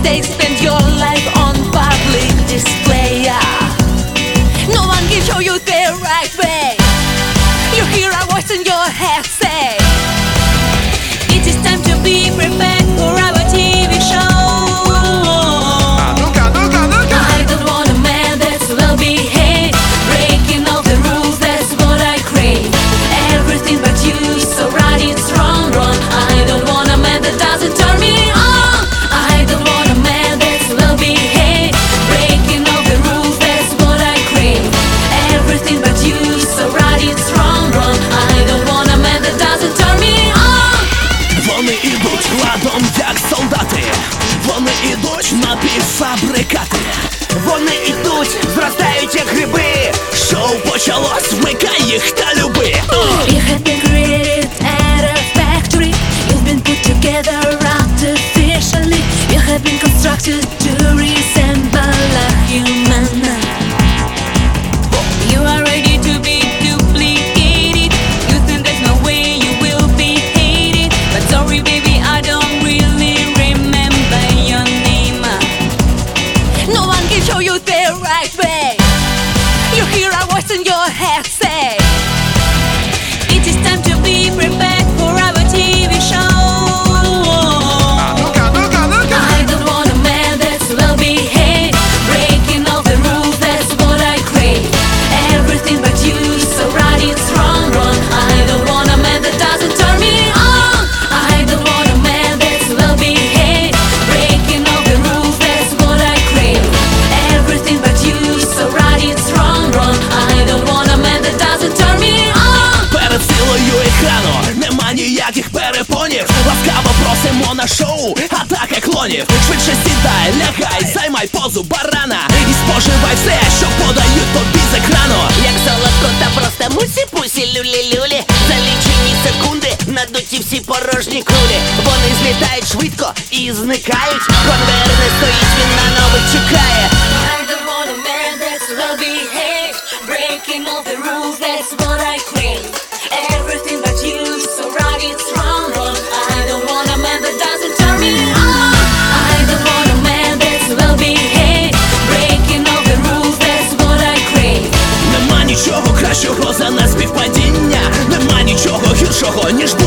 They spend your life on public display. No one can show you the right way. You hear a voice in your head say, it is time to be prepared for our TV show. I don't want a man that's well behaved, breaking all the rules, that's what I crave. Everything but you, so right it's wrong, wrong. I don't want a man that doesn't turn me on. I don't want a man that's well behaved, breaking all the rules, that's what I crave. Everything but you, so right it's wrong, wrong. I don't want a man that doesn't turn me on. Вони ідуть ладом, як солдати. Вони ідуть напівфабрикати. Вони ідуть, зростають як гриби. Шоу почалось, вмикай їх та люби. You have been created at a factory. You've been put together artificially. You have been constructed to resemble a human. You are ready to be duplicated. You think there's no way you will be hated. But sorry baby, I don't really remember your name. No one can show you the right way. You hear a voice in your head say, it is time to be prepared for our TV show. I don't want a man that's well behaved, breaking all the rules, that's what I crave. Everything but you, so right it's wrong, wrong. I don't want a man that doesn't turn me on. I don't want a man that's well behaved, breaking all the rules, that's what I crave. Everything but you, so right it's wrong, wrong. I don't want a man that doesn't turn me on. Перед силою екрану нема ніяких перепонів. Ласкаво просимо на шоу атака клонів. Швидше сідай, лягай, займай позу барана і споживай все, що подають тобі з екрану. Як солодко та просто мусі-пусі, люлі-люлі. За лічені секунди надуті всі порожні кулі. Вони злітають швидко і зникають. Конвейер не стоїть, він на нових чекає. I don't want a man that's well behaved, breaking all the rules, that's what I crave. Everything but you, so right it's wrong, wrong. I don't want a man that doesn't turn me on. I don't want a man that's well behaved, breaking all the rules, that's what I crave. Нема нічого кращого за нас співпадіння. Нема нічого гіршого, ніж